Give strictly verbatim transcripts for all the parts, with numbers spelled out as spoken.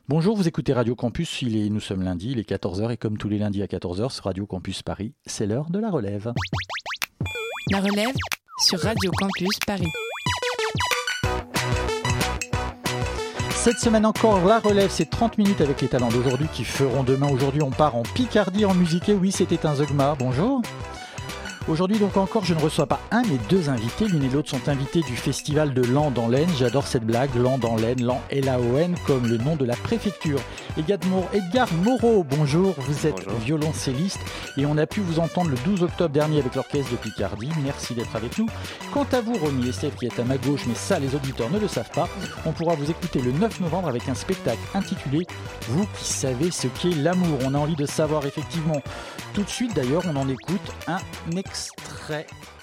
Bonjour, vous écoutez Radio Campus, il est, nous sommes lundi, il est quatorze heures et comme tous les lundis à quatorze heures sur Radio Campus Paris, c'est l'heure de la relève. La relève sur Radio Campus Paris. Cette semaine encore, la relève, c'est trente minutes avec les talents d'aujourd'hui qui feront demain. Aujourd'hui, on part en Picardie en musique. Et oui, c'était un Zeugma. Bonjour. Aujourd'hui, donc encore, je ne reçois pas un, mais deux invités. L'une et l'autre sont invités du festival de Lan dans l'Aisne. J'adore cette blague, Lan dans l'Aisne, Lan L A O N, comme le nom de la préfecture. Edgar Moreau, bonjour, vous êtes bonjour. Violoncelliste et on a pu vous entendre le douze octobre dernier avec l'orchestre de Picardie. Merci d'être avec nous. Quant à vous, Romy Estève, qui est à ma gauche, mais ça, les auditeurs ne le savent pas, on pourra vous écouter le neuf novembre avec un spectacle intitulé « Vous qui savez ce qu'est l'amour ». On a envie de savoir effectivement. Tout de suite, d'ailleurs, on en écoute un extrait.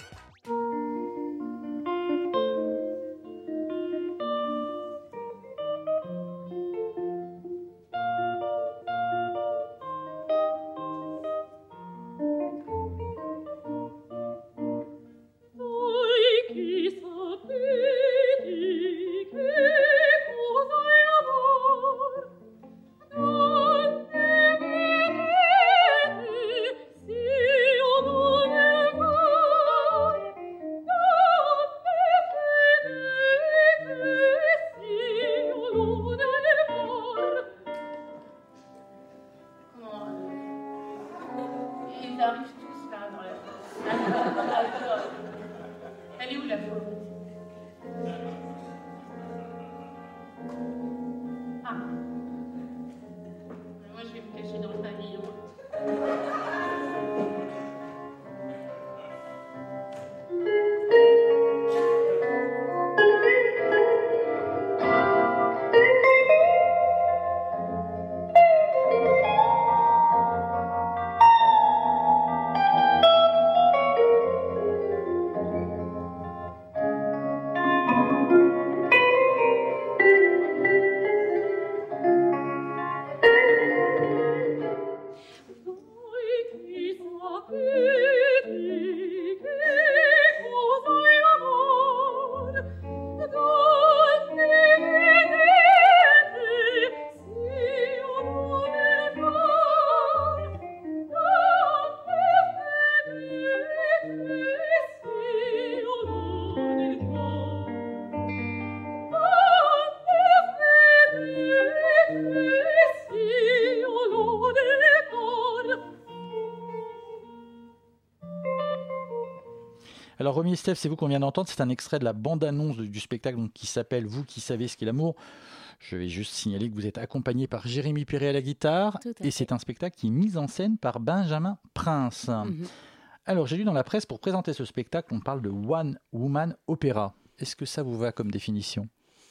Alors, Romy et Steph, c'est vous qu'on vient d'entendre. C'est un extrait de la bande-annonce du spectacle donc, qui s'appelle « Vous qui savez ce qu'est l'amour ». Je vais juste signaler que vous êtes accompagné par Jérémy Perret à la guitare. Et c'est un spectacle qui est mis en scène par Benjamin Prince. Mm-hmm. Alors, j'ai lu dans la presse, pour présenter ce spectacle, on parle de One Woman Opera. Est-ce que ça vous va comme définition ?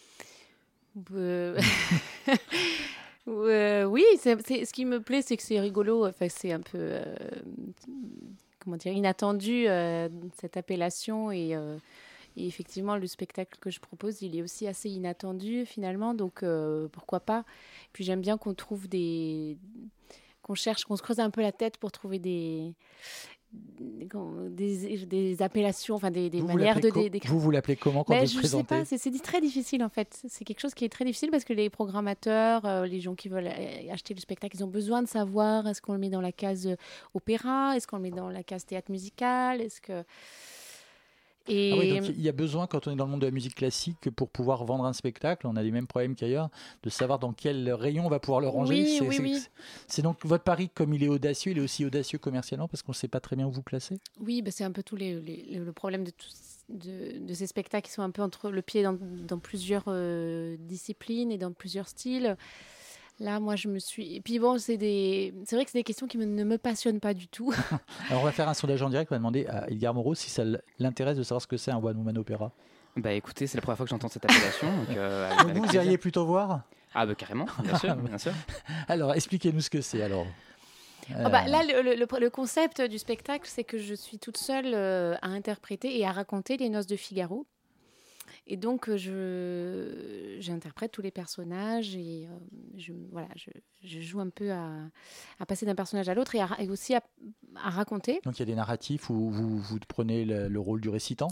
euh... euh, Oui, c'est, c'est, ce qui me plaît, c'est que c'est rigolo. Enfin, c'est un peu... Euh... comment dire, inattendu, euh, cette appellation. Et, euh, et effectivement, le spectacle que je propose, il est aussi assez inattendu, finalement. Donc, euh, pourquoi pas. Puis, j'aime bien qu'on trouve des... qu'on cherche, qu'on se creuse un peu la tête pour trouver des... Des, des appellations, enfin des, des vous manières de co- d'écrire. Vous vous l'appelez comment quand ben, vous je présentez ? sais pas, c'est, c'est très difficile en fait. C'est quelque chose qui est très difficile parce que les programmateurs, euh, les gens qui veulent acheter le spectacle, ils ont besoin de savoir est-ce qu'on le met dans la case opéra, est-ce qu'on le met dans la case théâtre musical, est-ce que... Et... Ah oui, donc il y a besoin, quand on est dans le monde de la musique classique, pour pouvoir vendre un spectacle, on a les mêmes problèmes qu'ailleurs, de savoir dans quel rayon on va pouvoir le ranger. Oui, c'est, oui, c'est, oui. C'est, c'est donc votre pari, comme il est audacieux, il est aussi audacieux commercialement, parce qu'on ne sait pas très bien où vous placer. Oui, bah c'est un peu tout les, les, le problème de, tout, de, de ces spectacles qui sont un peu entre le pied dans, dans plusieurs euh, disciplines et dans plusieurs styles. Là, moi, je me suis... Et puis bon, c'est, des... c'est vrai que c'est des questions qui me, ne me passionnent pas du tout. Alors, on va faire un sondage en direct. On va demander à Edgar Moreau si ça l'intéresse de savoir ce que c'est un One Woman Opera. Bah écoutez, c'est la première fois que j'entends cette appellation. Donc, euh, donc vous, vous iriez plutôt voir ? Ah bah carrément, bien sûr, bien sûr. Alors, expliquez-nous ce que c'est, alors. Euh... Oh bah, là, le, le, le concept du spectacle, c'est que je suis toute seule euh, à interpréter et à raconter les noces de Figaro. Et donc, je, j'interprète tous les personnages et euh, je, voilà, je, je joue un peu à, à passer d'un personnage à l'autre et, à, et aussi à, à raconter. Donc, il y a des narratifs où vous, vous prenez le, le rôle du récitant ?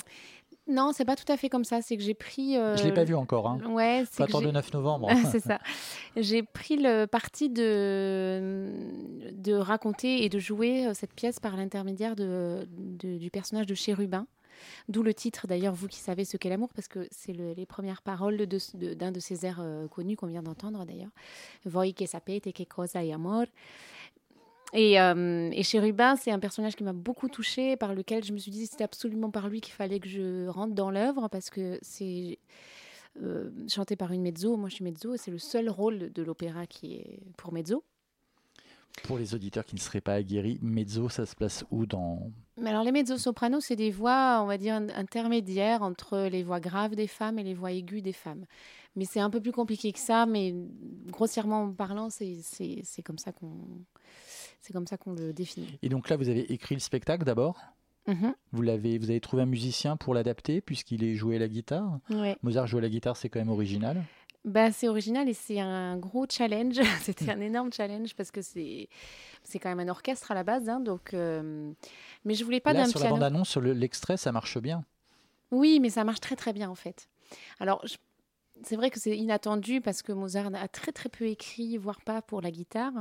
Non, c'est pas tout à fait comme ça. C'est que j'ai pris. Euh, Je l'ai pas vu encore. Hein. Ouais, c'est Faut attendre le neuf novembre. c'est ça. J'ai pris le parti de de raconter et de jouer cette pièce par l'intermédiaire de, de du personnage de Chérubin. D'où le titre, d'ailleurs, vous qui savez ce qu'est l'amour, parce que c'est le, les premières paroles de, de, d'un de ces airs euh, connus qu'on vient d'entendre, d'ailleurs. Voi che sapete che cosa è amor. Et, euh, et Chérubin, c'est un personnage qui m'a beaucoup touchée, par lequel je me suis dit que c'était absolument par lui qu'il fallait que je rentre dans l'œuvre, parce que c'est euh, chanté par une mezzo. Moi, je suis mezzo, et c'est le seul rôle de l'opéra qui est pour mezzo. Pour les auditeurs qui ne seraient pas aguerris, mezzo, ça se place où dans... Mais alors, les mezzo-sopranos, c'est des voix, on va dire, intermédiaires entre les voix graves des femmes et les voix aiguës des femmes. Mais c'est un peu plus compliqué que ça, mais grossièrement parlant, c'est, c'est, c'est, comme, ça qu'on, c'est comme ça qu'on le définit. Et donc là, vous avez écrit le spectacle d'abord. Mm-hmm. Vous, l'avez, vous avez trouvé un musicien pour l'adapter, puisqu'il est joué à la guitare. Ouais. Mozart joué à la guitare, c'est quand même original. Bah, c'est original et c'est un gros challenge. C'était un énorme challenge parce que c'est, c'est quand même un orchestre à la base. Hein, donc, euh... Mais je voulais pas Là, d'un sur piano. La bande-annonce, sur le, l'extrait, ça marche bien. Oui, mais ça marche très très bien en fait. Alors, je... c'est vrai que c'est inattendu parce que Mozart a très très peu écrit, voire pas pour la guitare.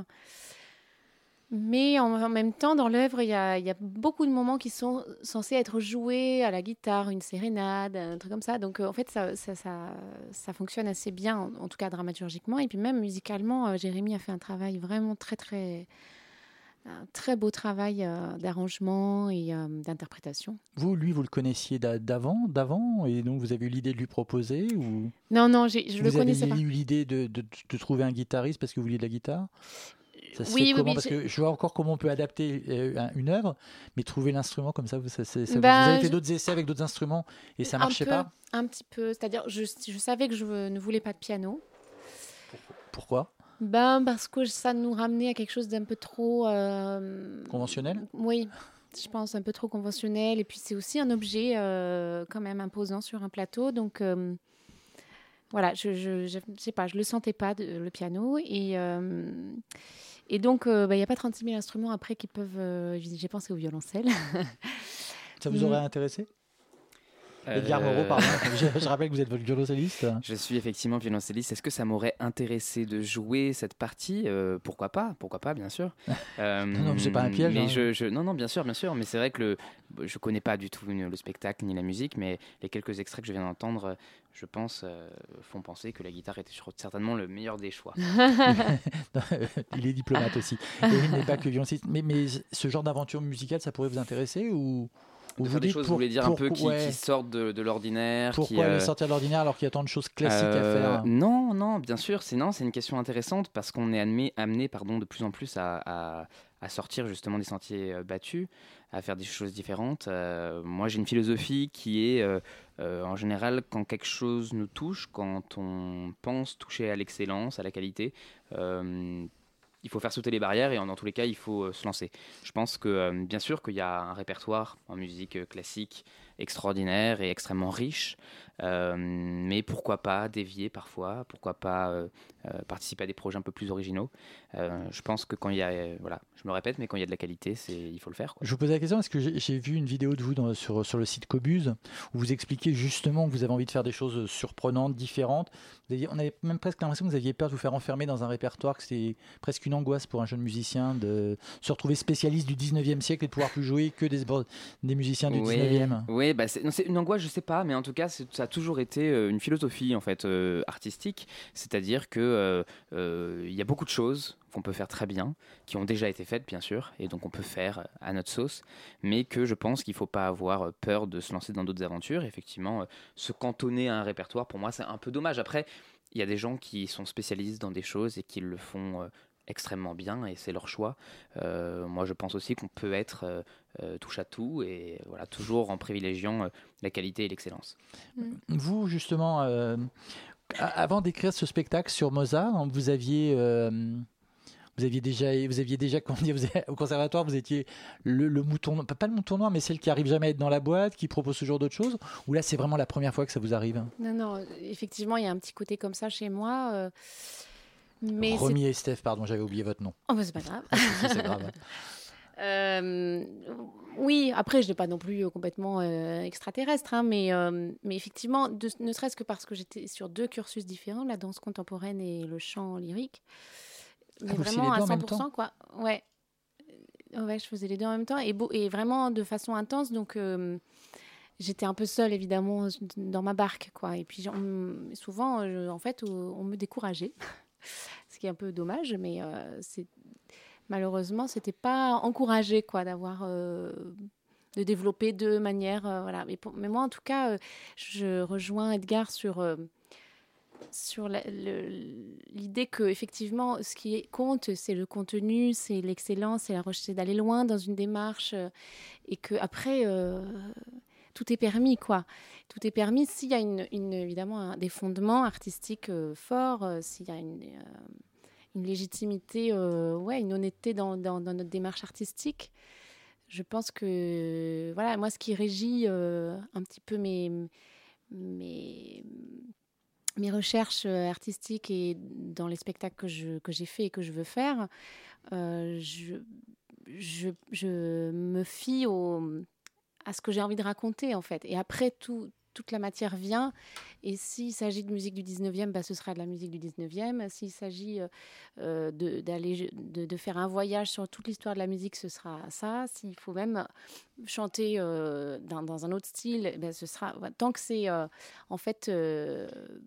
Mais en, en même temps, dans l'œuvre, il y a, y a beaucoup de moments qui sont censés être joués à la guitare, une sérénade, un truc comme ça. Donc, euh, en fait, ça, ça, ça, ça fonctionne assez bien, en, en tout cas dramaturgiquement. Et puis même musicalement, euh, Jérémy a fait un travail vraiment très, très... un très beau travail euh, d'arrangement et euh, d'interprétation. Vous, lui, vous le connaissiez d'avant, d'avant et donc vous avez eu l'idée de lui proposer ou... Non, non, j'ai, je ne le connaissais pas. Vous avez eu l'idée de, de, de trouver un guitariste parce que vous vouliez de la guitare ? Ça se oui, fait oui, comment oui, parce j'ai... que je vois encore comment on peut adapter euh, une œuvre, mais trouver l'instrument comme ça, ça, ça, ça bah, vous avez fait je... d'autres essais avec d'autres instruments et ça marchait un peu, pas. Un petit peu, c'est-à-dire je, je savais que je ne voulais pas de piano. Pourquoi ? Ben parce que ça nous ramenait à quelque chose d'un peu trop euh... conventionnel. Oui, je pense un peu trop conventionnel. Et puis c'est aussi un objet euh, quand même imposant sur un plateau, donc. Euh... Voilà, je je, je je sais pas, je le sentais pas de, le piano et euh, et donc il euh, bah, y a pas trente-six mille instruments après qui peuvent. Euh, j'ai pensé au violoncelle. Ça vous aurait intéressé? Euh... Edgar Moreau, pardon. je, je rappelle que vous êtes votre violoncelliste. Je suis effectivement violoncelliste. Est-ce que ça m'aurait intéressé de jouer cette partie? euh, Pourquoi pas? Pourquoi pas, bien sûr. Euh, non, non, c'est pas un piège. Mais hein. je, je, non, non, bien sûr, bien sûr. Mais c'est vrai que le, je connais pas du tout le spectacle ni la musique, mais les quelques extraits que je viens d'entendre, je pense, euh, font penser que la guitare était certainement le meilleur des choix. Il est diplomate aussi. Et il n'est pas que violoncelliste. Mais, mais ce genre d'aventure musicale, ça pourrait vous intéresser ou de faire des choses, pour, vous voulez dire pour, un peu qui, ouais. qui sortent de, de l'ordinaire. Pourquoi qui, euh... aller sortir de l'ordinaire alors qu'il y a tant de choses classiques euh, à faire? Non, non, bien sûr, c'est, non, c'est une question intéressante parce qu'on est amené, amené pardon, de plus en plus à, à, à sortir justement des sentiers euh, battus, à faire des choses différentes. Euh, moi, j'ai une philosophie qui est, euh, euh, en général, quand quelque chose nous touche, quand on pense toucher à l'excellence, à la qualité, euh, il faut faire sauter les barrières et dans tous les cas, il faut euh, se lancer. Je pense que, euh, bien sûr, qu'il y a un répertoire en musique euh, classique extraordinaire et extrêmement riche, euh, mais pourquoi pas dévier parfois, pourquoi pas euh, euh, participer à des projets un peu plus originaux. Euh, je pense que quand il y a, euh, voilà, je me répète, mais quand il y a de la qualité, c'est, il faut le faire, quoi. Je vous pose la question parce que j'ai, j'ai vu une vidéo de vous dans, sur, sur le site Cobuz où vous expliquez justement que vous avez envie de faire des choses surprenantes, différentes. Vous aviez, on avait même presque l'impression que vous aviez peur de vous faire enfermer dans un répertoire, que c'est presque une angoisse pour un jeune musicien de se retrouver spécialiste du dix-neuvième siècle et de pouvoir plus jouer que des, des musiciens du oui, dix-neuvième. Oui, bah c'est, non, c'est une angoisse, je sais pas, mais en tout cas, c'est, ça a toujours été euh, une philosophie en fait euh, artistique, c'est-à-dire que euh, euh, il y a beaucoup de choses qu'on peut faire très bien, qui ont déjà été faites bien sûr, et donc on peut faire à notre sauce, mais que je pense qu'il ne faut pas avoir peur de se lancer dans d'autres aventures. Effectivement, euh, se cantonner à un répertoire, pour moi, c'est un peu dommage. Après, il y a des gens qui sont spécialistes dans des choses et qui le font euh, extrêmement bien, et c'est leur choix. Euh, moi, je pense aussi qu'on peut être euh, euh, touche à tout, et voilà, toujours en privilégiant euh, la qualité et l'excellence. Vous, justement, euh, avant d'écrire ce spectacle sur Mozart, vous aviez... Euh, Vous aviez déjà, vous aviez déjà comment dire, vous avez, au conservatoire, vous étiez le, le mouton, pas le mouton noir, mais celle qui arrive jamais à être dans la boîte, qui propose ce genre d'autres choses. Ou là, c'est vraiment la première fois que ça vous arrive? Non, non, effectivement, il y a un petit côté comme ça chez moi. Euh, mais Romy et Steph, pardon, j'avais oublié votre nom. Oh, bah, c'est pas grave. Ah, si, si, c'est grave. Euh, oui, après, je n'ai pas non plus complètement euh, extraterrestre, hein, mais, euh, mais effectivement, de, ne serait-ce que parce que j'étais sur deux cursus différents, la danse contemporaine et le chant lyrique. Mais ah, vous vraiment les deux à en cent même pour temps cent, quoi. Ouais. Ouais, je faisais les deux en même temps et, beau, et vraiment de façon intense. Donc, euh, j'étais un peu seule, évidemment, dans ma barque, quoi. Et puis, souvent, je, en fait, on me décourageait, ce qui est un peu dommage, mais euh, c'est... malheureusement, c'était pas encouragé, quoi, d'avoir, euh, de développer de manière, euh, voilà. Mais, pour, mais moi, en tout cas, euh, je rejoins Edgar sur euh, sur la, le, l'idée que effectivement, ce qui compte, c'est le contenu, c'est l'excellence, c'est la recherche d'aller loin dans une démarche, euh, et que après, euh, tout est permis, quoi. Tout est permis s'il y a une, une évidemment un, des fondements artistiques euh, forts, euh, s'il y a une euh, une légitimité, euh, ouais, une honnêteté dans, dans, dans notre démarche artistique. Je pense que, voilà, moi, ce qui régit euh, un petit peu mes, mes, mes recherches artistiques et dans les spectacles que, je, que j'ai faits et que je veux faire, euh, je, je, je me fie au, à ce que j'ai envie de raconter, en fait. Et après, tout... toute la matière vient, et s'il s'agit de musique du dix-neuvième, bah, ce sera de la musique du dix-neuvième. S'il s'agit euh, de, d'aller, de, de faire un voyage sur toute l'histoire de la musique, ce sera ça. S'il faut même chanter euh, dans, dans un autre style, bah, ce sera... Tant que c'est, euh, en fait, euh,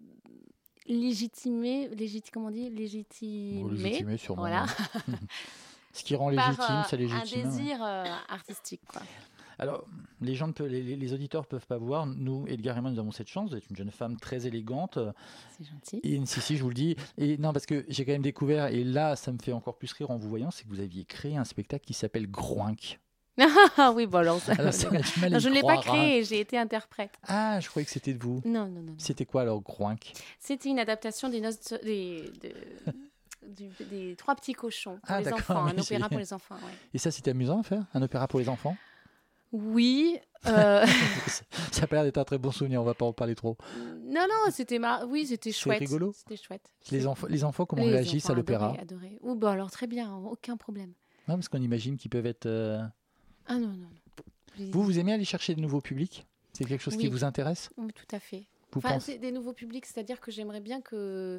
légitimé, légiti, comment on dit légitimé, bon, légitimé sûrement, voilà. Ouais. Ce qui rend Par, légitime, euh, c'est légitime. un désir euh, artistique, quoi. Alors, les, gens ne peuvent, les, les auditeurs ne peuvent pas voir. Nous, Edgar et moi, nous avons cette chance. Vous êtes une jeune femme très élégante. C'est gentil. Et si, si, je vous le dis. Et non, parce que j'ai quand même découvert, et là, ça me fait encore plus rire en vous voyant, c'est que vous aviez créé un spectacle qui s'appelle Groinc. Ah oui, bon, alors, ça, alors ça non, je ne l'ai pas créé, hein. J'ai été interprète. Ah, je croyais que c'était de vous. Non, non, non. non. C'était quoi alors, Groinc? C'était une adaptation des noces des, de, du, des Trois petits cochons pour ah, les enfants, un opéra pour les enfants. Ouais. Et ça, c'était amusant à faire, un opéra pour les enfants? Oui. Euh... ça a pas l'air d'être un très bon souvenir, on va pas en parler trop. Non, non, c'était mar... oui, c'était chouette. C'est rigolo. C'était chouette. Les, enf- les enfants, comment les réagissent enfants à l'opéra? Adoré, adoré. Oh, bah alors très bien, aucun problème. Non, parce qu'on imagine qu'ils peuvent être... Euh... Ah non, non, non. Vous, vous aimez aller chercher de nouveaux publics? C'est quelque chose oui. qui vous intéresse? Oui, tout à fait. Vous enfin, pensez... c'est des nouveaux publics, c'est-à-dire que j'aimerais bien que...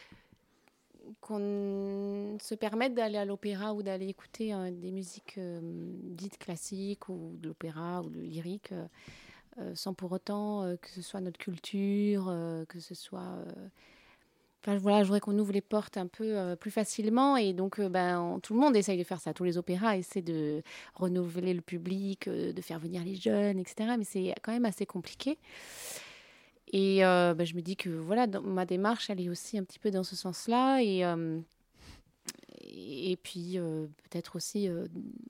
qu'on se permette d'aller à l'opéra ou d'aller écouter euh, des musiques euh, dites classiques ou de l'opéra ou de lyrique euh, euh, sans pour autant euh, que ce soit notre culture, euh, que ce soit... Euh... Enfin, voilà, je voudrais qu'on ouvre les portes un peu euh, plus facilement et donc euh, ben, on, tout le monde essaye de faire ça. Tous les opéras essaient de renouveler le public, euh, de faire venir les jeunes, et cetera. Mais c'est quand même assez compliqué. Et euh, bah, je me dis que voilà, dans ma démarche, elle est aussi un petit peu dans ce sens-là. Et, euh, et puis, euh, peut-être aussi euh,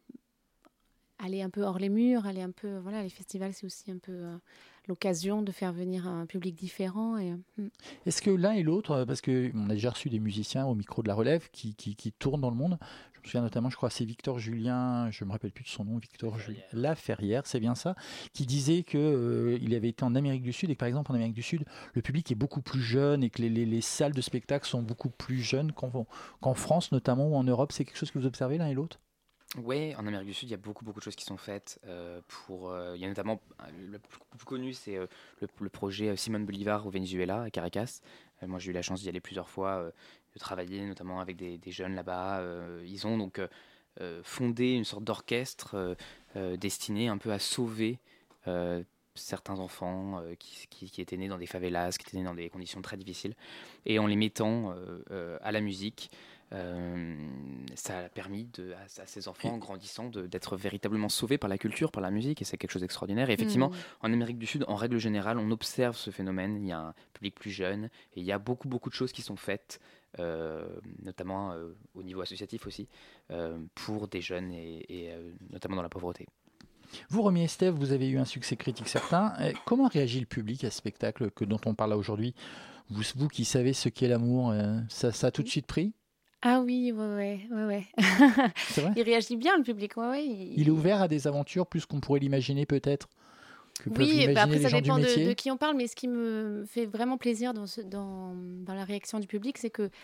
aller un peu hors les murs, aller un peu... Voilà, les festivals, c'est aussi un peu euh, l'occasion de faire venir un public différent. Et, euh, Est-ce que l'un et l'autre, parce qu'on a déjà reçu des musiciens au micro de la relève qui, qui, qui tournent dans le monde, je me souviens notamment, je crois, c'est Victor Julien, je ne me rappelle plus de son nom, Victor Julien Laferrière, c'est bien ça, qui disait qu'il euh, avait été en Amérique du Sud et que par exemple en Amérique du Sud, le public est beaucoup plus jeune et que les, les, les salles de spectacle sont beaucoup plus jeunes qu'en, qu'en France notamment ou en Europe. C'est quelque chose que vous observez l'un et l'autre? Oui, en Amérique du Sud, il y a beaucoup, beaucoup de choses qui sont faites. Euh, pour, euh, il y a notamment, le plus, le plus connu, c'est euh, le, le projet Simon Bolivar au Venezuela, à Caracas. Euh, moi, j'ai eu la chance d'y aller plusieurs fois, euh, de travailler notamment avec des, des jeunes là-bas. Euh, ils ont donc euh, fondé une sorte d'orchestre euh, euh, destiné un peu à sauver euh, certains enfants euh, qui, qui, qui étaient nés dans des favelas, qui étaient nés dans des conditions très difficiles. Et en les mettant euh, euh, à la musique, Euh, ça a permis de, à, à ces enfants, en grandissant, de, d'être véritablement sauvés par la culture, par la musique, et c'est quelque chose d'extraordinaire. Et effectivement, mmh. en Amérique du Sud, en règle générale, on observe ce phénomène. Il y a un public plus jeune, et il y a beaucoup, beaucoup de choses qui sont faites, euh, notamment euh, au niveau associatif aussi, euh, pour des jeunes, et, et euh, notamment dans la pauvreté. Vous, Romy Estève, vous avez eu un succès critique certain. Comment réagit le public à ce spectacle que, dont on parle là aujourd'hui? Vous, vous qui savez ce qu'est l'amour, euh, ça, ça a tout de suite pris? Ah oui, ouais, ouais, ouais, ouais. C'est vrai? Il réagit bien, le public, ouais, ouais. Il... il est ouvert à des aventures plus qu'on pourrait l'imaginer peut-être que oui, bah après les ça gens dépend du de, de qui on parle, mais ce qui me fait vraiment plaisir dans, ce, dans, dans la réaction du public, c'est que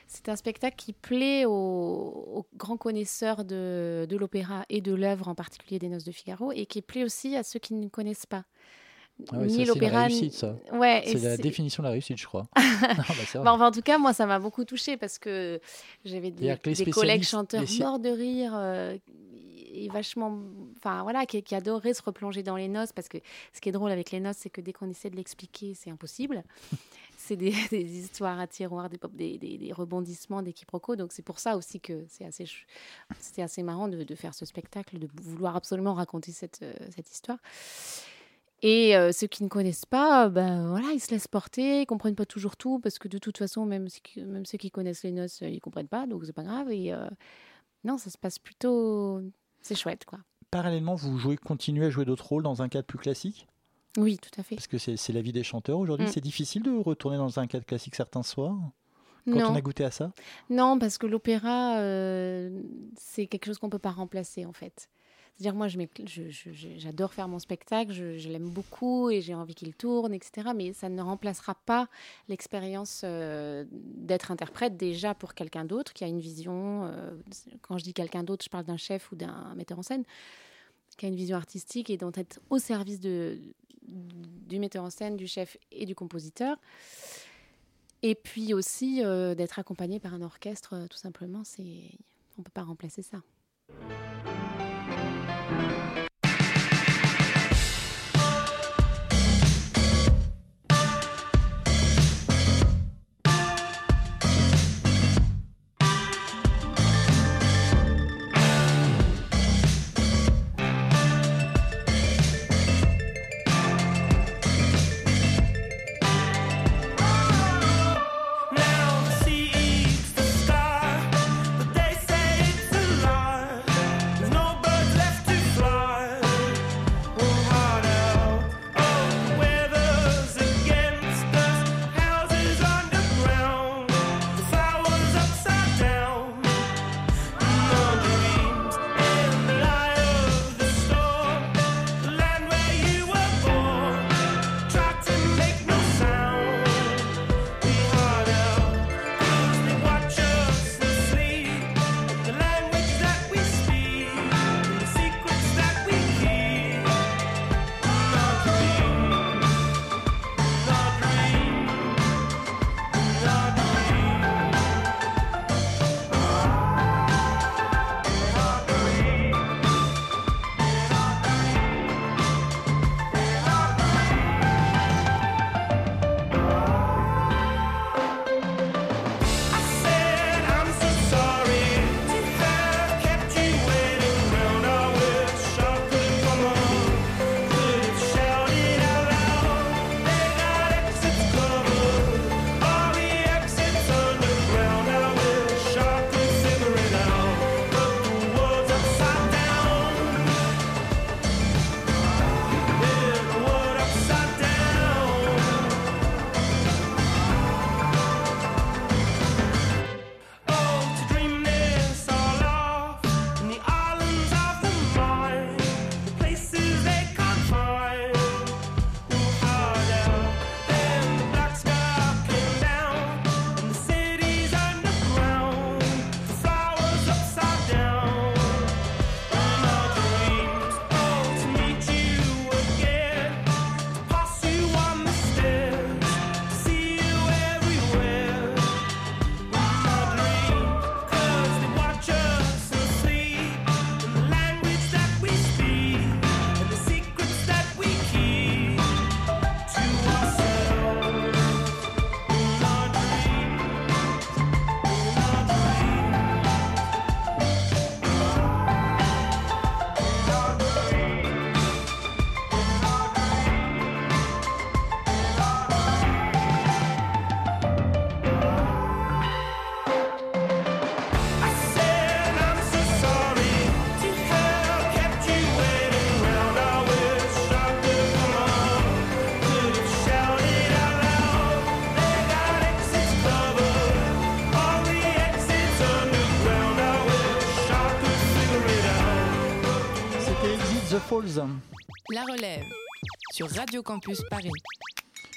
c'est un spectacle qui plaît aux, aux grands connaisseurs de, de l'opéra et de l'œuvre, en particulier des Noces de Figaro, et qui plaît aussi à ceux qui ne connaissent pas. Ah ouais, ni ça, l'opéra, c'est la réussite, ça. Ouais, c'est la c'est... définition de la réussite, je crois. non, bah, bah, enfin, en tout cas, moi, ça m'a beaucoup touchée parce que j'avais des, des collègues chanteurs les... morts de rire euh, et vachement... Enfin, voilà, qui, qui adoraient se replonger dans les noces parce que ce qui est drôle avec les noces, c'est que dès qu'on essaie de l'expliquer, c'est impossible. c'est des, des histoires à tiroir, des, des, des, des rebondissements, des quiproquos. Donc, c'est pour ça aussi que c'est assez, c'était assez marrant de, de faire ce spectacle, de vouloir absolument raconter cette, cette histoire. Et euh, ceux qui ne connaissent pas, ben voilà, ils se laissent porter, ils comprennent pas toujours tout parce que de toute façon, même, même ceux qui connaissent les noces, ils comprennent pas, donc c'est pas grave. Et euh, non, ça se passe plutôt, c'est chouette, quoi. Parallèlement, vous jouez, continuez à jouer d'autres rôles dans un cadre plus classique ? Oui, tout à fait. Parce que c'est, c'est la vie des chanteurs aujourd'hui. Mm. C'est difficile de retourner dans un cadre classique certains soirs quand non. on a goûté à ça ? Non, parce que l'opéra, euh, c'est quelque chose qu'on peut pas remplacer en fait. C'est-à-dire, moi, je je, je, j'adore faire mon spectacle, je, je l'aime beaucoup et j'ai envie qu'il tourne, et cetera. Mais ça ne remplacera pas l'expérience euh, d'être interprète déjà pour quelqu'un d'autre qui a une vision. Euh, quand je dis quelqu'un d'autre, je parle d'un chef ou d'un metteur en scène qui a une vision artistique et dont être au service de, du metteur en scène, du chef et du compositeur. Et puis aussi euh, d'être accompagné par un orchestre, euh, tout simplement. C'est... On ne peut pas remplacer ça. La relève sur Radio Campus Paris.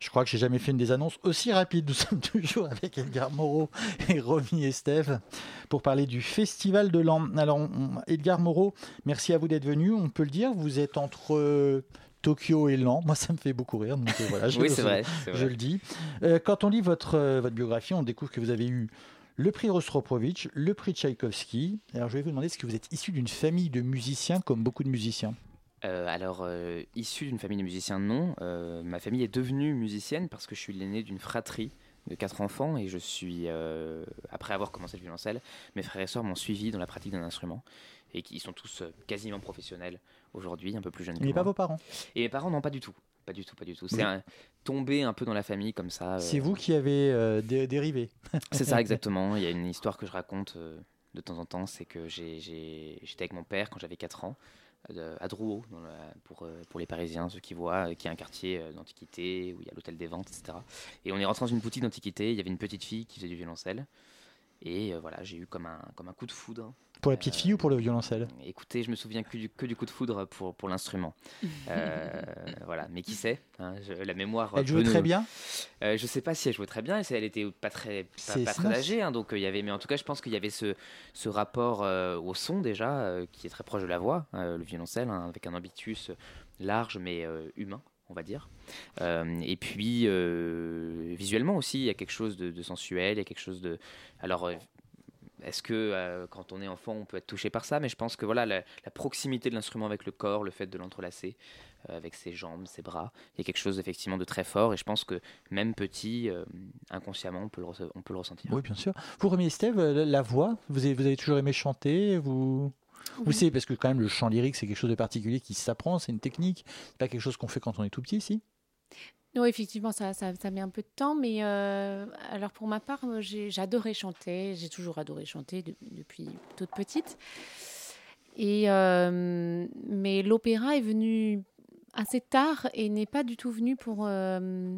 Je crois que j'ai jamais fait une des annonces aussi rapides. Nous sommes toujours avec Edgar Moreau et Romy Estève pour parler du Festival de l'An. Alors, on, Edgar Moreau, merci à vous d'être venu. On peut le dire, vous êtes entre euh, Tokyo et l'An. Moi, ça me fait beaucoup rire. Donc, euh, voilà, je, oui, je, c'est vrai, c'est je vrai. le dis. Euh, quand on lit votre, euh, votre biographie, on découvre que vous avez eu le prix Rostropovitch, le prix Tchaïkovski. Alors, je vais vous demander, est-ce que vous êtes issu d'une famille de musiciens comme beaucoup de musiciens ? Euh, alors, euh, issu d'une famille de musiciens, non. Euh, ma famille est devenue musicienne parce que je suis l'aîné d'une fratrie de quatre enfants et je suis, euh, après avoir commencé le violoncelle, mes frères et sœurs m'ont suivi dans la pratique d'un instrument et qui sont tous euh, quasiment professionnels aujourd'hui, un peu plus jeunes que Mais moi. pas vos parents ? Et mes parents, non, pas du tout. Pas du tout, pas du tout. Oui. C'est un, tombé un peu dans la famille comme ça. C'est euh, vous qui avez euh, dé- dérivé. C'est ça, exactement. Il y a une histoire que je raconte euh, de temps en temps, c'est que j'ai, j'ai, j'étais avec mon père quand j'avais quatre ans. À Drouot, dans la, pour, pour les Parisiens, ceux qui voient, qui est un quartier d'antiquité où il y a l'hôtel des ventes, et cetera. Et on est rentré dans une boutique d'antiquité, il y avait une petite fille qui faisait du violoncelle. Et euh, voilà, j'ai eu comme un, comme un coup de foudre. Pour la petite fille euh, ou pour le violoncelle ? Écoutez, je me souviens que du, que du coup de foudre pour, pour l'instrument. Euh, voilà, mais qui sait hein, je, la mémoire. Elle jouait nous... très bien euh, Je ne sais pas si elle jouait très bien, et elle était pas très, pas, pas très âgée. Hein, donc, euh, y avait, mais en tout cas, je pense qu'il y avait ce, ce rapport euh, au son déjà, euh, qui est très proche de la voix, euh, le violoncelle, hein, avec un ambitus large mais euh, humain, on va dire. Euh, et puis, euh, visuellement aussi, il y a quelque chose de, de sensuel, il y a quelque chose de... Alors, euh, est-ce que euh, quand on est enfant, on peut être touché par ça ? Mais je pense que voilà, la, la proximité de l'instrument avec le corps, le fait de l'entrelacer euh, avec ses jambes, ses bras, il y a quelque chose effectivement de très fort. Et je pense que même petit, euh, inconsciemment, on peut, le rece- on peut le ressentir. Oui, bien sûr. Vous, Romy Estève, la, la voix, vous avez, vous avez toujours aimé chanter vous... Oui. Vous savez, parce que quand même, le chant lyrique, c'est quelque chose de particulier qui s'apprend, c'est une technique. C'est pas quelque chose qu'on fait quand on est tout petit, si ? Non, effectivement, ça, ça, ça met un peu de temps, mais euh, alors pour ma part, j'ai, j'adorais chanter, j'ai toujours adoré chanter de, depuis toute petite. Et, euh, mais l'opéra est venu assez tard et n'est pas du tout venu pour, euh,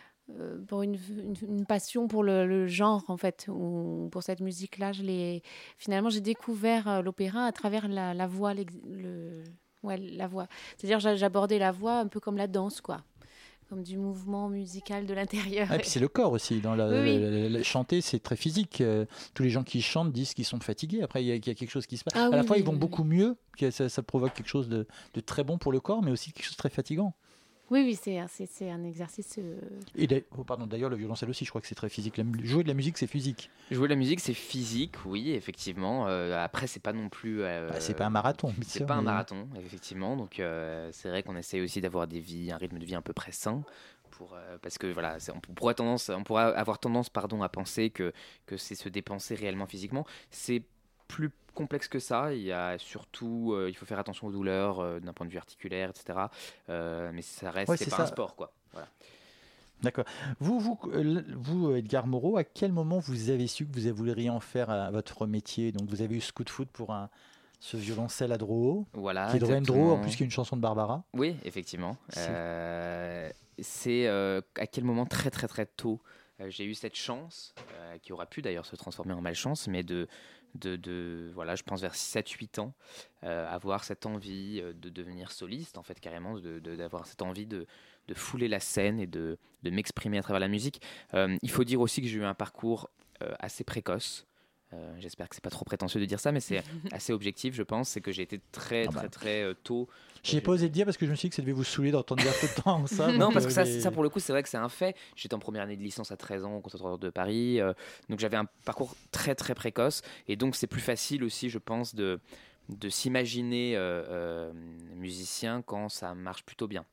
pour une, une, une passion pour le, le genre, en fait, ou pour cette musique-là. Je l'ai, finalement, j'ai découvert l'opéra à travers la, la voix, le, ouais, la voix. C'est-à-dire, j'abordais la voix un peu comme la danse, quoi. Comme du mouvement musical de l'intérieur. Ah, et puis c'est le corps aussi. Dans la, oui, oui. La, la, la, chanter, c'est très physique. Euh, tous les gens qui chantent disent qu'ils sont fatigués. Après, il y, y a quelque chose qui se passe. Ah, à oui, la fois, oui, ils vont oui, beaucoup oui. mieux. Ça, ça provoque quelque chose de, de très bon pour le corps, mais aussi quelque chose de très fatigant. Oui, oui, c'est, c'est, c'est un exercice... Euh... Et d'ailleurs, oh, pardon, d'ailleurs, le violoncelle aussi, je crois que c'est très physique. La, jouer de la musique, c'est physique. Jouer de la musique, c'est physique, oui, effectivement. Euh, après, c'est pas non plus... Euh, bah, c'est pas un marathon. C'est sûr, pas mais... un marathon, effectivement. Donc, euh, c'est vrai qu'on essaie aussi d'avoir des vies, un rythme de vie un peu près sain. Pour, euh, parce que voilà, on pourrait, tendance, on pourrait avoir tendance pardon, à penser que, que c'est se dépenser réellement physiquement. C'est plus complexe que ça. Il y a surtout, euh, il faut faire attention aux douleurs euh, d'un point de vue articulaire, et cetera. Euh, mais ça reste, ouais, c'est, c'est pas ça. Un sport, quoi. Voilà. D'accord. Vous, vous, vous, Edgar Moreau, à quel moment vous avez su que vous vouleriez en faire à votre métier ? Donc, vous avez eu ce coup de foot pour un, ce violoncelle à Drouot, voilà, qui est Drouot Drouot, en plus qui est une chanson de Barbara. Oui, effectivement. C'est, euh, c'est euh, à quel moment très très très tôt euh, j'ai eu cette chance, euh, qui aura pu d'ailleurs se transformer en malchance, mais de, de, de voilà, je pense vers sept huit ans, euh, avoir cette envie de devenir soliste, en fait carrément, de, de, d'avoir cette envie de, de fouler la scène et de, de m'exprimer à travers la musique. Euh, il faut dire aussi que j'ai eu un parcours euh, assez précoce. Euh, j'espère que c'est pas trop prétentieux de dire ça, mais c'est assez objectif, je pense. C'est que j'ai été très, ah bah. très, très euh, tôt. J'ai pas osé de dire parce que je me suis dit que ça devait vous saouler d'entendre dire tout le temps ça. Non, parce que ça, les... ça, pour le coup, c'est vrai que c'est un fait. J'étais en première année de licence à treize ans au Conservatoire de Paris, euh, donc j'avais un parcours très, très précoce, et donc c'est plus facile aussi, je pense, de de s'imaginer euh, euh, musicien quand ça marche plutôt bien.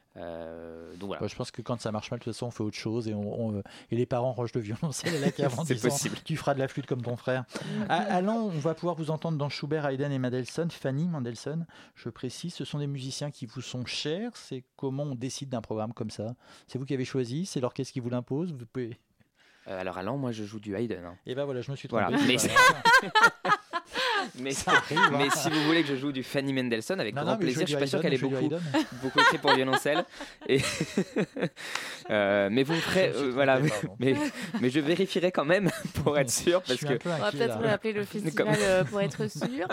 Euh, donc voilà. Ouais, je pense que quand ça marche mal, de toute façon, on fait autre chose et, on, on, et les parents rangent le violoncelle là qu'avant disant possible. Tu feras de la flûte comme ton frère. À, à Laon, on va pouvoir vous entendre dans Schubert, Haydn et Mendelssohn. Fanny Mendelssohn, je précise, ce sont des musiciens qui vous sont chers. C'est comment on décide d'un programme comme ça ? C'est vous qui avez choisi ? C'est l'orchestre qui vous l'impose ? Vous pouvez... euh, Alors à Laon, moi je joue du Haydn. Hein. Et ben voilà, je me suis trompé. Voilà. Mais mais, Ça arrive, hein. mais si vous voulez que je joue du Fanny Mendelssohn, avec Non, grand non, mais plaisir. Je suis pas Haydn, sûr qu'elle ait je joue du beaucoup, Haydn. beaucoup écrit pour violoncelle. Et euh, mais vous me ferez, Je me suis euh, voilà, trompé, pardon. mais, mais je vérifierai quand même pour être sûr, Je parce suis que un peu On va inquiet, peut-être là. appeler le festival Comme- euh, pour être sûr.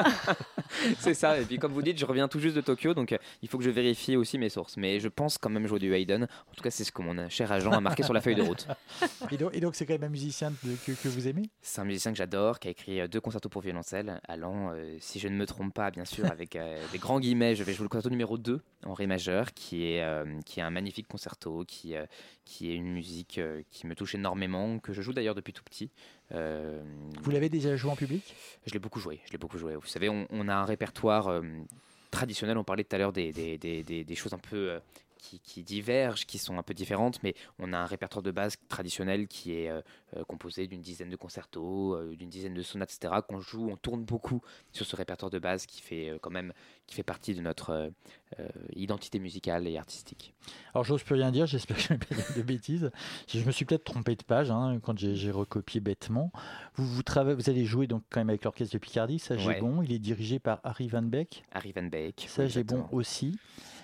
c'est ça. Et puis comme vous dites, je reviens tout juste de Tokyo, donc euh, il faut que je vérifie aussi mes sources. Mais je pense quand même jouer du Haydn. En tout cas, c'est ce que mon cher agent a marqué sur la feuille de route. Et donc, et donc, c'est quand même un musicien de- que, que vous aimez? C'est un musicien que j'adore, qui a écrit euh, deux concertos pour violoncelle, allant, euh, si je ne me trompe pas, bien sûr, avec euh, des grands guillemets, je vais jouer le concerto numéro deux en ré majeur, qui est, euh, qui est un magnifique concerto, qui, euh, qui est une musique euh, qui me touche énormément, que je joue d'ailleurs depuis tout petit. Euh, Vous l'avez déjà joué en public? je l'ai beaucoup joué, je l'ai beaucoup joué. Vous savez, on, on a un répertoire euh, traditionnel, on parlait tout à l'heure des, des, des, des, des choses un peu... euh, qui, qui divergent, qui sont un peu différentes, mais on a un répertoire de base traditionnel qui est euh, euh, composé d'une dizaine de concertos, euh, d'une dizaine de sonates, et cetera, qu'on joue, on tourne beaucoup sur ce répertoire de base qui fait euh, quand même, qui fait partie de notre euh, euh, identité musicale et artistique. Alors, j'ose plus rien dire, j'espère que je ne vais pas dire de bêtises. Je je me suis peut-être trompé de page hein, quand j'ai j'ai recopié bêtement. Vous, vous, travaillez, vous allez jouer donc quand même avec l'orchestre de Picardie, ça j'ai Ouais. bon. Il est dirigé par Harry Van Beek, Harry Van Beek. ça oui, j'ai bon exactement. aussi.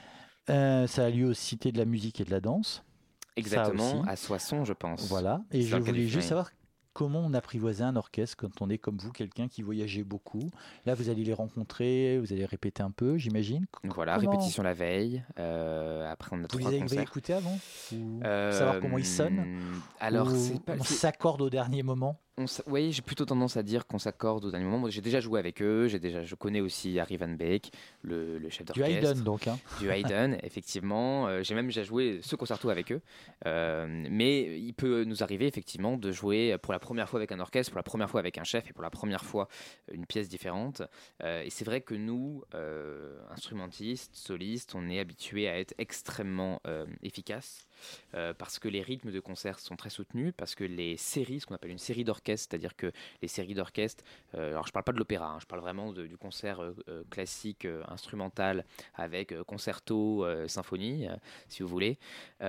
Euh, ça a lieu aux Cités de la musique et de la danse. Exactement, aussi. à Soissons, je pense. Voilà. Et C'est je dans le cas voulais du juste film. savoir comment on apprivoisait un orchestre quand on est comme vous, quelqu'un qui voyageait beaucoup. Là, vous allez les rencontrer, vous allez répéter un peu, j'imagine. Donc voilà, Comment- répétition la veille. euh, après, on a Vous trois les avez concerts. écoutés avant ou Euh, savoir comment ils sonnent Alors, ou c'est pas. on c'est- s'accorde au dernier moment? on s- oui, j'ai plutôt tendance à dire qu'on s'accorde au dernier moment. Moi, j'ai déjà joué avec eux. J'ai déjà, je connais aussi Harry Van Beek, le, le chef Du d'orchestre. Haydn donc. Hein. Du Haydn, effectivement. Euh, j'ai même déjà joué ce concerto avec eux. Euh, mais il peut nous arriver effectivement de jouer pour la première fois avec un orchestre, pour la première fois avec un chef et pour la première fois une pièce différente. Euh, et c'est vrai que nous, euh, instrumentistes, solistes, on est habitués à être extrêmement euh, efficaces. Euh, parce que les rythmes de concert sont très soutenus, parce que les séries, ce qu'on appelle une série d'orchestre, c'est-à-dire que les séries d'orchestre, euh, alors je parle pas de l'opéra, hein, je parle vraiment de- du concert euh, euh, classique euh, instrumental avec euh, concerto, euh, symphonie, euh, si vous voulez.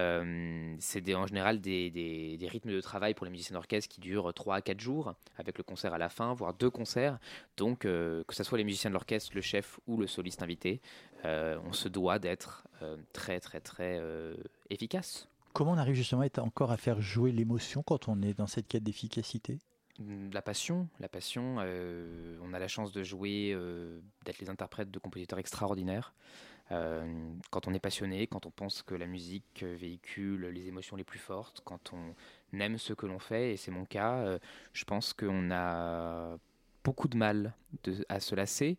Euh, c'est des- en général des, des- des rythmes de travail pour les musiciens d'orchestre qui durent trois à quatre jours, avec le concert à la fin, voire deux concerts. Donc, euh, que ce soit les musiciens de l'orchestre, le chef ou le soliste invité, euh, on se doit d'être euh, très, très, très euh, efficace. Comment on arrive justement à être encore à faire jouer l'émotion quand on est dans cette quête d'efficacité? La passion, la passion. euh, on a la chance de jouer, euh, d'être les interprètes de compositeurs extraordinaires. Euh, quand on est passionné, quand on pense que la musique euh, véhicule les émotions les plus fortes, quand on aime ce que l'on fait, et c'est mon cas, euh, je pense qu'on a beaucoup de mal de- à se lasser.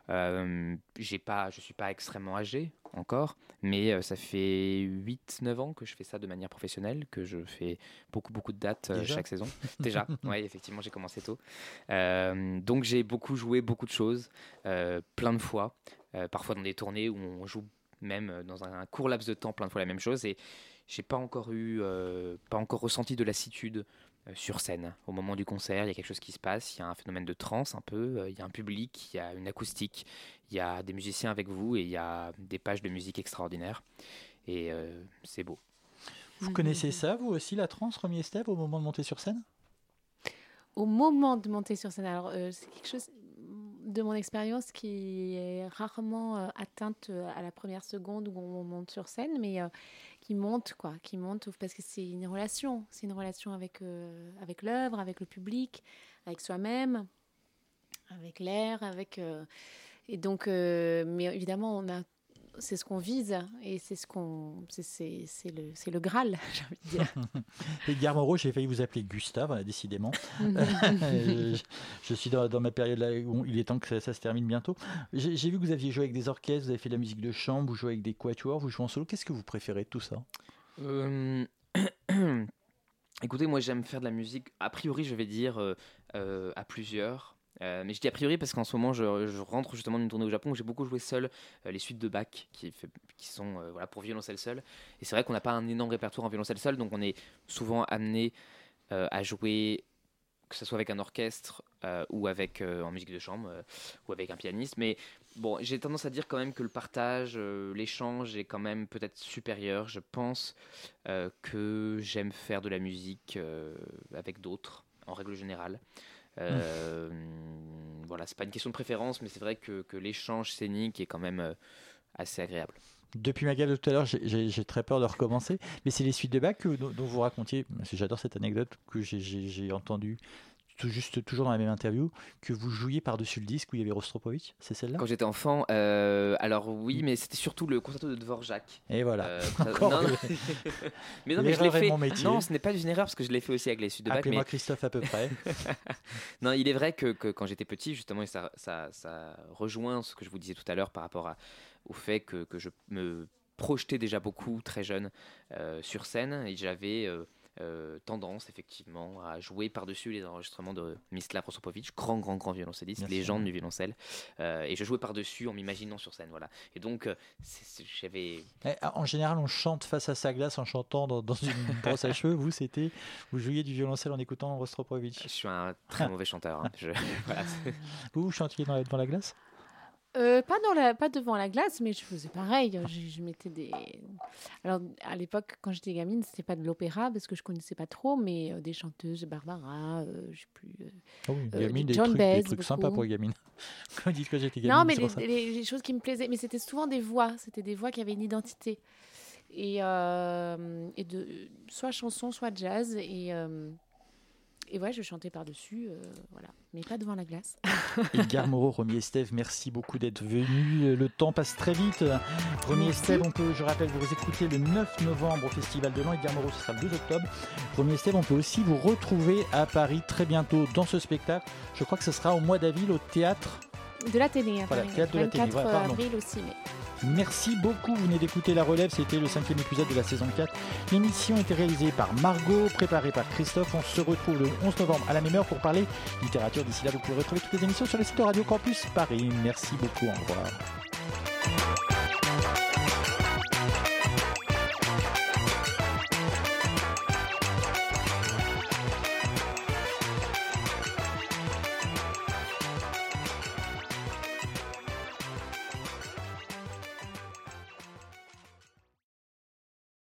Euh, j'ai pas, je ne suis pas extrêmement âgé encore, mais euh, ça fait huit neuf ans que je fais ça de manière professionnelle, que je fais beaucoup, beaucoup de dates euh, Déjà chaque saison. Déjà, oui, effectivement, j'ai commencé tôt. Euh, donc j'ai beaucoup joué, beaucoup de choses, euh, plein de fois, euh, parfois dans des tournées où on joue même euh, dans un, un court laps de temps plein de fois la même chose, et j'ai pas encore eu, euh, pas encore ressenti de lassitude euh, sur scène. Au moment du concert, il y a quelque chose qui se passe, il y a un phénomène de transe un peu, euh, il y a un public, il y a une acoustique, il y a des musiciens avec vous et il y a des pages de musique extraordinaires. Et euh, c'est beau. Vous connaissez ça, vous aussi, la transe, Romy Estève, au moment de monter sur scène? Au moment de monter sur scène, alors euh, c'est quelque chose de mon expérience qui est rarement euh, atteinte euh, à la première seconde où on monte sur scène, mais euh, qui monte, quoi, qui monte parce que c'est une relation, c'est une relation avec, euh, avec l'œuvre, avec le public, avec soi-même, avec l'air, avec... euh, et donc, euh, mais évidemment, on a, c'est ce qu'on vise et c'est ce qu'on, c'est, c'est, c'est le, c'est le Graal, j'ai envie de dire. Et Gare Moreau, j'ai failli vous appeler Gustave, voilà, décidément. je, je suis dans, dans ma période là où il est temps que ça, ça se termine bientôt. J'ai, j'ai vu que vous aviez joué avec des orchestres, vous avez fait de la musique de chambre, vous jouez avec des quatuors, vous jouez en solo. Qu'est-ce que vous préférez de tout ça? Euh, Écoutez, moi j'aime faire de la musique, a priori je vais dire euh, euh, à plusieurs. Euh, mais je dis a priori parce qu'en ce moment je, je rentre justement d'une tournée au Japon où j'ai beaucoup joué seul euh, les suites de Bach qui, fait, qui sont euh, voilà, pour violoncelle seul. Et c'est vrai qu'on n'a pas un énorme répertoire en violoncelle seul, donc on est souvent amené euh, à jouer, que ce soit avec un orchestre euh, ou avec, euh, en musique de chambre euh, ou avec un pianiste. Mais bon, j'ai tendance à dire quand même que le partage, euh, l'échange est quand même peut-être supérieur. Je pense euh, que j'aime faire de la musique euh, avec d'autres, en règle générale. Euh, voilà, c'est pas une question de préférence, mais c'est vrai que, que l'échange scénique est quand même euh, assez agréable. Depuis ma gale de tout à l'heure, j'ai, j'ai, j'ai très peur de recommencer, mais c'est les suites de Bach que, dont, dont vous racontiez, j'adore cette anecdote que j'ai, j'ai, j'ai entendue tout juste toujours dans la même interview, que vous jouiez par-dessus le disque où il y avait Rostropovitch, c'est celle-là? Quand j'étais enfant, euh, alors oui, mais c'était surtout le concerto de Dvorak. Et voilà. Euh, Encore non, non. mais non, mais je l'ai l'erreur est fait. mon métier. Non, ce n'est pas une erreur parce que je l'ai fait aussi avec les suites de Bach. Appelez-moi Mais Christophe à peu près. non, il est vrai que, que quand j'étais petit, justement, et ça, ça, ça rejoint ce que je vous disais tout à l'heure par rapport à, au fait que, que je me projetais déjà beaucoup très jeune euh, sur scène et j'avais euh, euh, tendance effectivement à jouer par-dessus les enregistrements de Miroslav Rostropovitch, grand grand grand violoncelliste, Merci. légende du violoncelle, euh, et je jouais par-dessus en m'imaginant sur scène, voilà. Et donc euh, c'est, c'est, j'avais Eh, En général, on chante face à sa glace en chantant dans, dans une brosse à cheveux. Vous, c'était, vous jouiez du violoncelle en écoutant je Rostropovitch. suis un très mauvais chanteur. Hein. Je, voilà. Vous, vous chantiez dans la, devant la glace? Euh, pas, dans la, pas devant la glace, mais je faisais pareil. Je, je mettais des. Alors, à l'époque, quand j'étais gamine, c'était pas de l'opéra parce que je connaissais pas trop, mais euh, des chanteuses, Barbara, euh, je sais plus. Euh, Oh oui, Euh, gamine, du des John trucs, Baez, des trucs beaucoup. sympas pour les gamines. Quand ils disent que j'étais gamine, non, mais c'est les, pour ça. les- les choses qui me plaisaient, mais c'était souvent des voix. C'était des voix qui avaient une identité. Et, euh, et de, soit chanson, soit jazz. Et, euh, et ouais, je chantais par-dessus, euh, voilà. Mais pas devant la glace. Edgar Moreau, Romy Estève, merci beaucoup d'être venu. Le temps passe très vite. Romy Merci. Estève, on peut, je rappelle, vous écoutez le neuf novembre au Festival de Lens. Edgar Moreau, ce sera le deux octobre. Romy Estève, on peut aussi vous retrouver à Paris très bientôt dans ce spectacle. Je crois que ce sera au mois d'avril au théâtre. De l'Athénée. Voilà, Paris, théâtre de l'Athénée, vingt-quatre voilà, pardon. avril aussi. Mais... Merci beaucoup, vous venez d'écouter La Relève, c'était le cinquième épisode de la saison quatre. L'émission était réalisée par Margot, préparée par Christophe. On se retrouve le onze novembre à la même heure pour parler littérature. D'ici là, vous pouvez retrouver toutes les émissions sur le site de Radio Campus Paris. Merci beaucoup, au revoir.